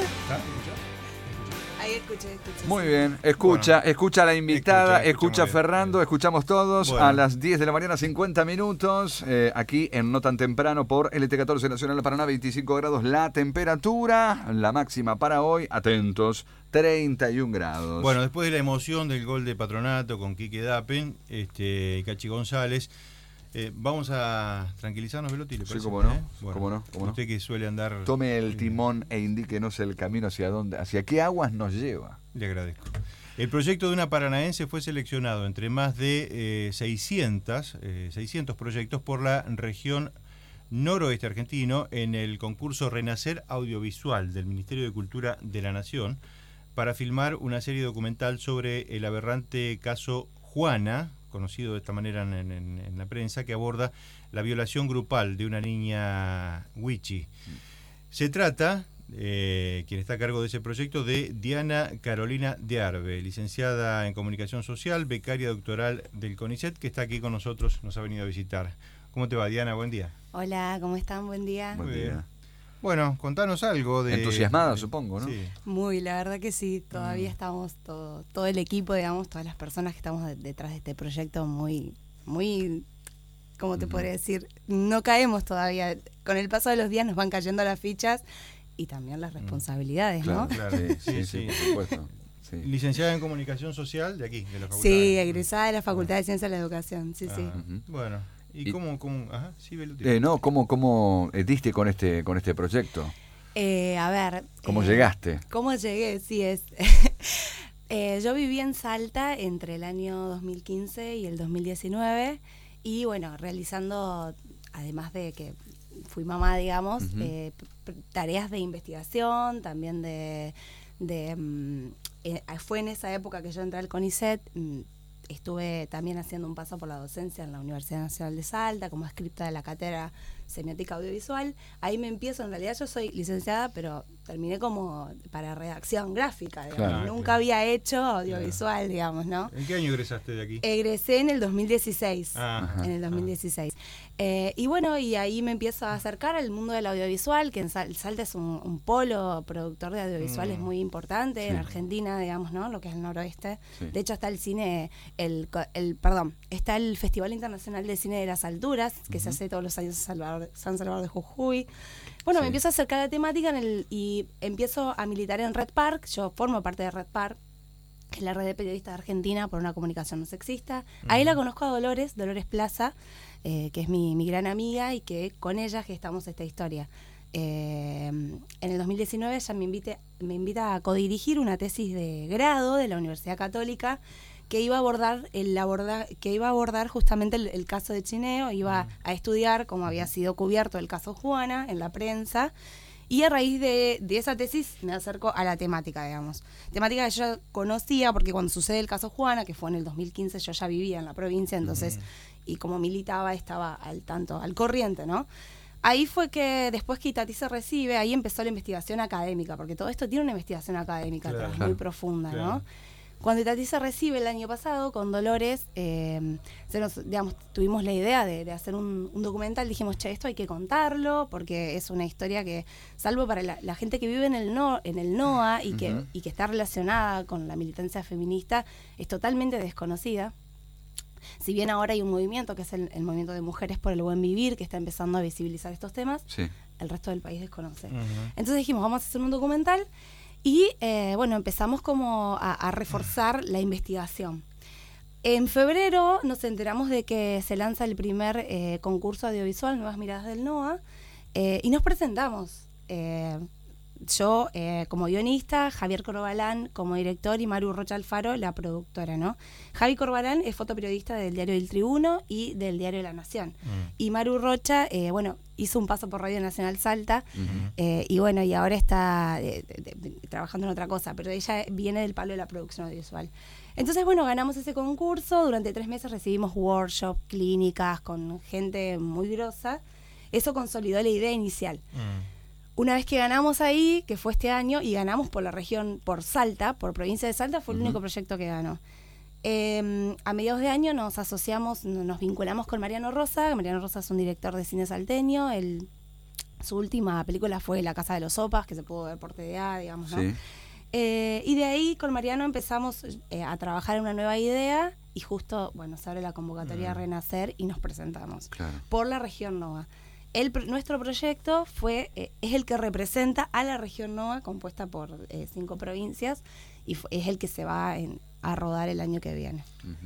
Ahí escuché. Muy bien, escucha a la invitada, escucha a Fernando, escuchamos todos a las 10 de la mañana, 50 minutos, aquí en No Tan Temprano por LT14 Nacional Paraná, 25 grados la temperatura, la máxima para hoy, atentos, 31 grados. Bueno, después de la emoción del gol de Patronato con Quique Dapen, Cachi González, vamos a tranquilizarnos, Velotti, ¿le parece? Sí, cómo no, Bueno, cómo no. Usted que suele andar... Tome el timón e indíquenos el camino hacia qué aguas nos lleva. Le agradezco. El proyecto de una paranaense fue seleccionado entre más de 600 proyectos por la región noroeste argentino en el concurso Renacer Audiovisual del Ministerio de Cultura de la Nación para filmar una serie documental sobre el aberrante caso Juana, conocido de esta manera en la prensa, que aborda la violación grupal de una niña Wichi. Se trata, quien está a cargo de ese proyecto, de Diana Carolina de Arbe, licenciada en Comunicación Social, becaria doctoral del CONICET, que está aquí con nosotros, nos ha venido a visitar. ¿Cómo te va, Diana? Buen día. Hola, ¿cómo están? Buen día. Buen día. Bueno, contanos algo de... Entusiasmada, supongo, ¿no? Sí. Muy, la verdad que sí, todavía estamos, todo el equipo, digamos, todas las personas que estamos detrás de este proyecto muy, ¿cómo te podría decir? No caemos todavía. Con el paso de los días nos van cayendo las fichas y también las responsabilidades, Claro, ¿no? claro, sí, por supuesto. Sí. Licenciada en Comunicación Social de aquí, de la facultad. Sí, egresada de la Facultad de Ciencias de la Educación, sí. Bueno, ¿y cómo? Ajá, sí, Velotti. ¿Cómo diste con este proyecto? A ver... ¿Cómo llegaste? ¿Cómo llegué? Sí, es... yo viví en Salta entre el año 2015 y el 2019 y bueno, realizando, además de que fui mamá, digamos, tareas de investigación, también fue en esa época que yo entré al CONICET. Estuve también haciendo un paso por la docencia en la Universidad Nacional de Salta como adscripta de la cátedra Semiótica Audiovisual. Ahí me empiezo, en realidad yo soy licenciada, pero terminé como para redacción gráfica, digamos. Claro, Nunca había hecho audiovisual, digamos, ¿no? ¿En qué año egresaste de aquí? Egresé en el 2016. Ajá. En el 2016. Y bueno, y ahí me empiezo a acercar al mundo del audiovisual, que en Salta es un polo productor de audiovisuales muy importante, en Argentina, digamos, ¿no? Lo que es el noroeste. Sí. De hecho, está el cine, está el Festival Internacional de Cine de las Alturas, que se hace todos los años en San Salvador de Jujuy. Bueno, me empiezo a acercar a la temática y empiezo a militar en Red Park. Yo formo parte de Red Park, que es la red de periodistas de Argentina por una comunicación no sexista. Ahí la conozco a Dolores Plaza, que es mi gran amiga y que con ella gestamos esta historia. En el 2019 ella me invita a codirigir una tesis de grado de la Universidad Católica que iba a abordar justamente el caso de Chineo, iba a estudiar cómo había sido cubierto el caso Juana en la prensa. Y a raíz de esa tesis me acerco a la temática, digamos. Temática que yo conocía porque cuando sucede el caso Juana, que fue en el 2015, yo ya vivía en la provincia, entonces, y como militaba, estaba al corriente, ¿no? Ahí fue que después que Itatí se recibe, ahí empezó la investigación académica, porque todo esto tiene una investigación académica atrás, muy profunda, ¿no? Cuando Itatí se recibe el año pasado con Dolores, tuvimos la idea de hacer un documental. Dijimos, esto hay que contarlo porque es una historia que, salvo para la gente que vive en el NOA y que está relacionada con la militancia feminista, es totalmente desconocida. Si bien ahora hay un movimiento que es el movimiento de Mujeres por el Buen Vivir, que está empezando a visibilizar estos temas, el resto del país desconoce. Entonces dijimos, vamos a hacer un documental. Y empezamos como a reforzar la investigación. En febrero nos enteramos de que se lanza el primer concurso audiovisual, Nuevas Miradas del NOA, y nos presentamos. Yo como guionista, Javier Corbalán como director y Maru Rocha Alfaro, la productora, ¿no? Javi Corbalán es fotoperiodista del diario El Tribuno y del diario La Nación. Y Maru Rocha, hizo un paso por Radio Nacional Salta y ahora está trabajando en otra cosa, pero ella viene del palo de la producción audiovisual. Entonces, ganamos ese concurso. Durante 3 meses recibimos workshops, clínicas con gente muy grosa. Eso consolidó la idea inicial. Una vez que ganamos ahí, que fue este año, y ganamos por la región, por Salta, por provincia de Salta, fue el único proyecto que ganó. A mediados de año nos asociamos, nos vinculamos con Mariano Rosa. Mariano Rosa es un director de cine salteño. Él Su última película fue La Casa de los Sopas, que se pudo ver por TDA, digamos, ¿no? Sí. Y de ahí con Mariano empezamos a trabajar en una nueva idea y justo, bueno, se abre la convocatoria a Renacer y nos presentamos por la región NOA. Nuestro proyecto es el que representa a la región NOA, compuesta por 5 provincias, y es el que se va a rodar el año que viene.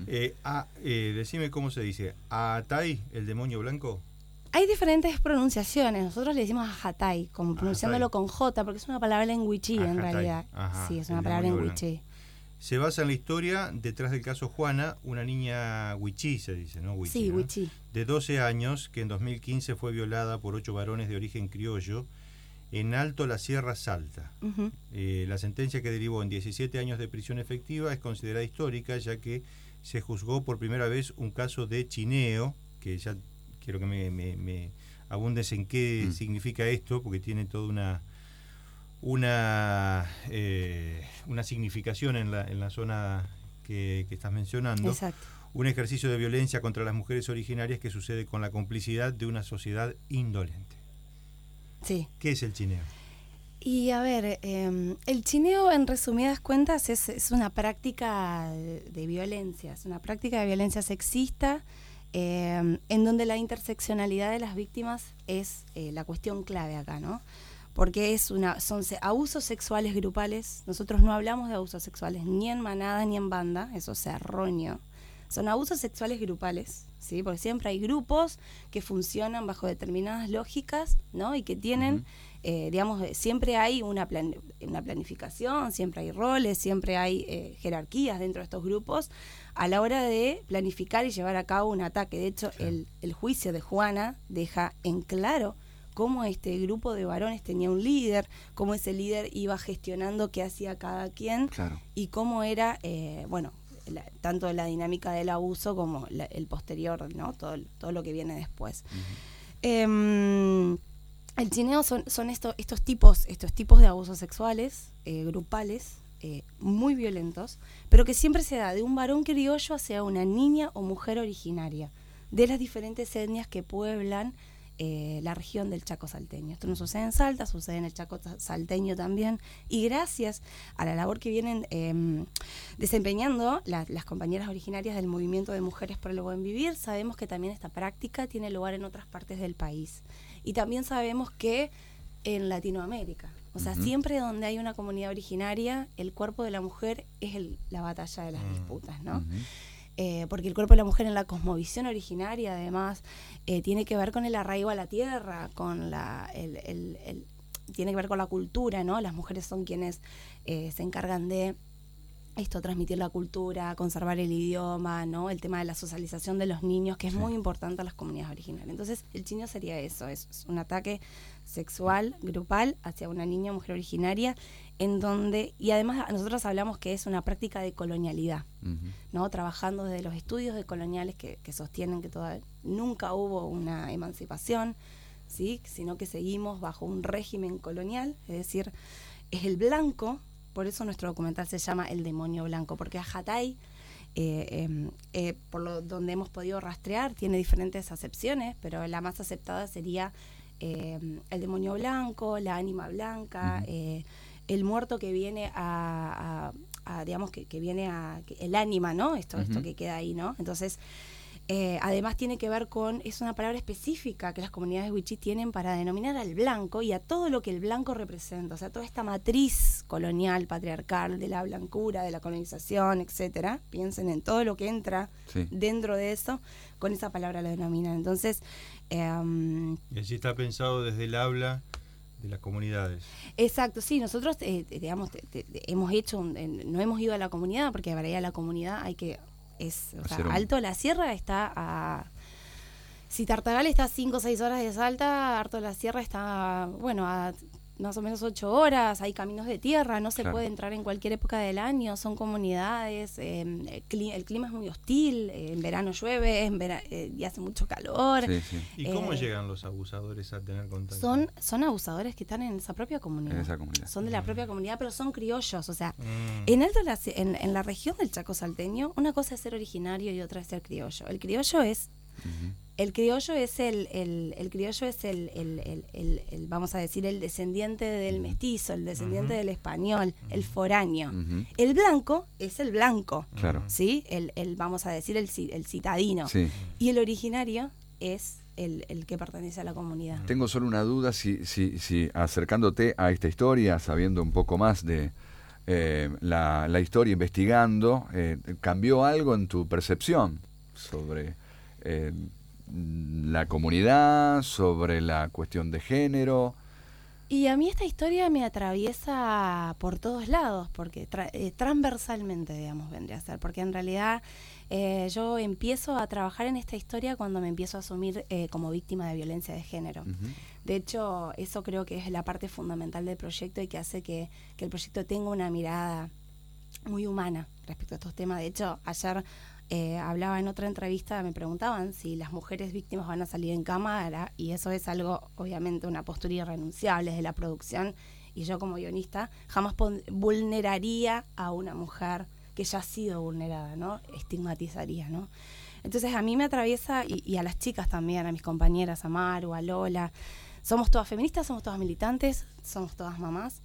Decime cómo se dice. ¿Atai, el demonio blanco? Hay diferentes pronunciaciones. Nosotros le decimos Ajatay, como pronunciándolo con J, porque es una palabra en wichí en realidad. Ajá, sí, es una palabra en wichí. Se basa en la historia detrás del caso Juana, una niña wichí, se dice, ¿no? Wichí, sí, ¿no? wichí. De 12 años, que en 2015 fue violada por 8 varones de origen criollo en Alto la Sierra Salta. Uh-huh. La sentencia que derivó en 17 años de prisión efectiva es considerada histórica, ya que se juzgó por primera vez un caso de chineo, que ya quiero que me abundes en qué significa esto, porque tiene toda una significación en la zona que estás mencionando. Exacto. Un ejercicio de violencia contra las mujeres originarias que sucede con la complicidad de una sociedad indolente. Sí. ¿Qué es el chineo? Y a ver, el chineo en resumidas cuentas es una práctica de violencia, es una práctica de violencia sexista, en donde la interseccionalidad de las víctimas es la cuestión clave acá, ¿no? Porque son abusos sexuales grupales. Nosotros no hablamos de abusos sexuales ni en manada ni en banda, eso es erróneo. Son abusos sexuales grupales, ¿sí? Porque siempre hay grupos que funcionan bajo determinadas lógicas, ¿no? Y que tienen, digamos, siempre hay una planificación, siempre hay roles, siempre hay jerarquías dentro de estos grupos a la hora de planificar y llevar a cabo un ataque. De hecho, el juicio de Juana deja en claro cómo este grupo de varones tenía un líder, cómo ese líder iba gestionando qué hacía cada quien y cómo era, tanto la dinámica del abuso como el posterior, ¿no? Todo lo que viene después. El chineo son estos tipos de abusos sexuales grupales, muy violentos, pero que siempre se da de un varón criollo hacia una niña o mujer originaria, de las diferentes etnias que pueblan la región del Chaco salteño. Esto no sucede en Salta, sucede en el Chaco salteño también, y gracias a la labor que vienen desempeñando las compañeras originarias del Movimiento de Mujeres por el Buen Vivir, sabemos que también esta práctica tiene lugar en otras partes del país. Y también sabemos que en Latinoamérica, o sea, siempre donde hay una comunidad originaria, el cuerpo de la mujer es la batalla de las disputas, ¿no? Porque el cuerpo de la mujer en la cosmovisión originaria, además, tiene que ver con el arraigo a la tierra, con tiene que ver con la cultura, ¿no? Las mujeres son quienes se encargan de transmitir la cultura, conservar el idioma, ¿no? El tema de la socialización de los niños, que es muy importante a las comunidades originarias. Entonces, el chineo sería eso, es un ataque sexual, grupal, hacia una niña o mujer originaria, en donde, y además nosotros hablamos que es una práctica de colonialidad, ¿no? Trabajando desde los estudios decoloniales que sostienen que nunca hubo una emancipación, ¿sí? Sino que seguimos bajo un régimen colonial, es decir, es el blanco. Por eso nuestro documental se llama El Demonio Blanco, porque Ajatay, donde hemos podido rastrear, tiene diferentes acepciones, pero la más aceptada sería el demonio blanco, la ánima blanca, el muerto que viene digamos, que viene el ánima, ¿no? Esto que queda ahí, ¿no? Entonces, además tiene que ver es una palabra específica que las comunidades wichí tienen para denominar al blanco y a todo lo que el blanco representa, o sea, toda esta matriz colonial, patriarcal, de la blancura, de la colonización, etcétera. Piensen en todo lo que entra dentro de eso, con esa palabra lo denominan. Entonces, y así está pensado desde el habla de las comunidades. Exacto, sí, nosotros, digamos, hemos hecho, no hemos ido a la comunidad, porque para ir a la comunidad hay que... Alto la Sierra está si Tartagal está a 5 o 6 horas de Salta, Alto la Sierra está, a más o menos 8 horas, hay caminos de tierra, no se puede entrar en cualquier época del año, son comunidades, el clima es muy hostil, en verano llueve, y hace mucho calor. ¿Y cómo llegan los abusadores a tener contacto? Son abusadores que están en esa propia comunidad. En esa comunidad. Son de la propia comunidad, pero son criollos, o sea, en la región del Chaco salteño, una cosa es ser originario y otra es ser criollo. El criollo es El criollo es el vamos a decir, el descendiente del mestizo, el descendiente del español, el foráneo. El blanco es el blanco, claro. ¿sí? Vamos a decir, el citadino. Sí. Y el originario es el que pertenece a la comunidad. Tengo solo una duda, si acercándote a esta historia, sabiendo un poco más de la historia, investigando, ¿cambió algo en tu percepción sobre la comunidad, sobre la cuestión de género? Y a mí esta historia me atraviesa por todos lados, porque transversalmente, digamos, vendría a ser, porque en realidad yo empiezo a trabajar en esta historia cuando me empiezo a asumir como víctima de violencia de género. De hecho, eso creo que es la parte fundamental del proyecto y que hace que el proyecto tenga una mirada muy humana respecto a estos temas. De hecho, ayer hablaba en otra entrevista, me preguntaban si las mujeres víctimas van a salir en cámara, y eso es algo, obviamente, una postura irrenunciable de la producción, y yo como guionista jamás vulneraría a una mujer que ya ha sido vulnerada, ¿no? Estigmatizaría, ¿no? Entonces a mí me atraviesa, y a las chicas también, a mis compañeras, a Maru, a Lola, somos todas feministas, somos todas militantes, somos todas mamás.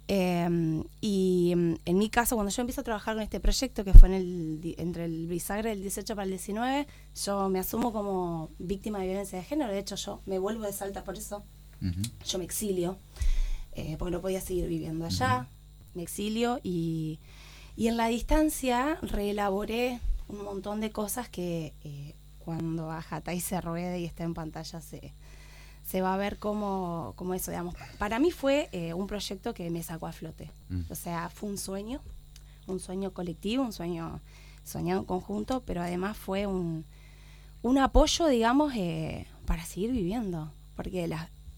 Y en mi caso, cuando yo empiezo a trabajar con este proyecto, que fue entre el bisagra del 18 para el 19, yo me asumo como víctima de violencia de género. De hecho, yo me vuelvo de Salta por eso. Yo me exilio, porque no podía seguir viviendo allá. Me exilio y en la distancia reelaboré un montón de cosas que cuando Ajatay se ruede y está en pantalla se va a ver como eso, digamos. Para mí fue un proyecto que me sacó a flote. O sea, fue un sueño colectivo, un sueño soñado en conjunto, pero además fue un apoyo, digamos, para seguir viviendo. Porque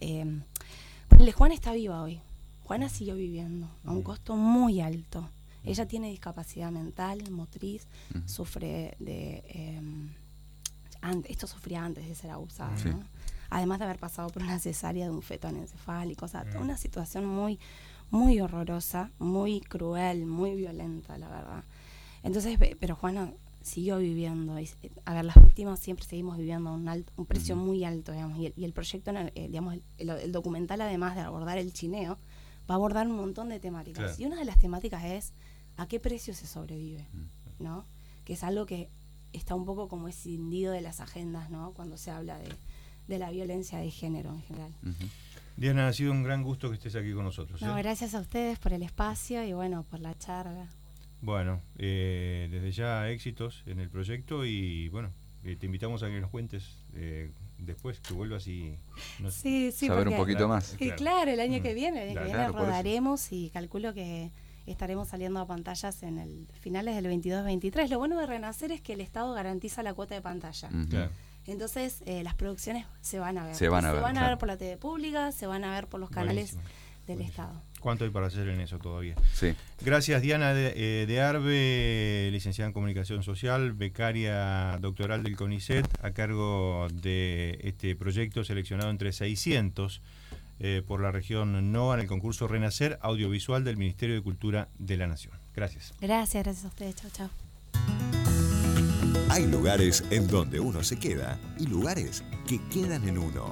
Juana está viva hoy. Juana siguió viviendo a un costo muy alto. Ella tiene discapacidad mental, motriz, sufre de... esto sufría antes de ser abusada, ¿no? Además de haber pasado por una cesárea de un feto anencefálico, o sea, toda una situación muy, muy horrorosa, muy cruel, muy violenta, la verdad. Entonces, pero Juana siguió viviendo. A ver, las víctimas siempre seguimos viviendo un precio muy alto, digamos, y el proyecto, digamos, el documental, además de abordar el chineo, va a abordar un montón de temáticas. Claro. Y una de las temáticas es ¿a qué precio se sobrevive? ¿No? Que es algo que está un poco como escindido de las agendas, ¿no? Cuando se habla de la violencia de género en general. Diana, ha sido un gran gusto que estés aquí con nosotros. No, gracias a ustedes por el espacio y bueno, por la charla. Bueno, desde ya éxitos en el proyecto y bueno, te invitamos a que nos cuentes después, que vuelvas y saber un poquito más. Claro, el año que viene, rodaremos y calculo que estaremos saliendo a pantallas en el finales del 22-23. Lo bueno de Renacer es que el Estado garantiza la cuota de pantalla. Claro. Entonces las producciones se van a ver. Se van a ver por la TV pública, se van a ver por los canales del Estado. ¿Cuánto hay para hacer en eso todavía? Sí. Gracias, Diana de Arbe, licenciada en Comunicación Social, becaria doctoral del CONICET, a cargo de este proyecto seleccionado entre 600 por la región NOA en el concurso Renacer Audiovisual del Ministerio de Cultura de la Nación. Gracias. Gracias a ustedes. Chao, chao. Hay lugares en donde uno se queda y lugares que quedan en uno.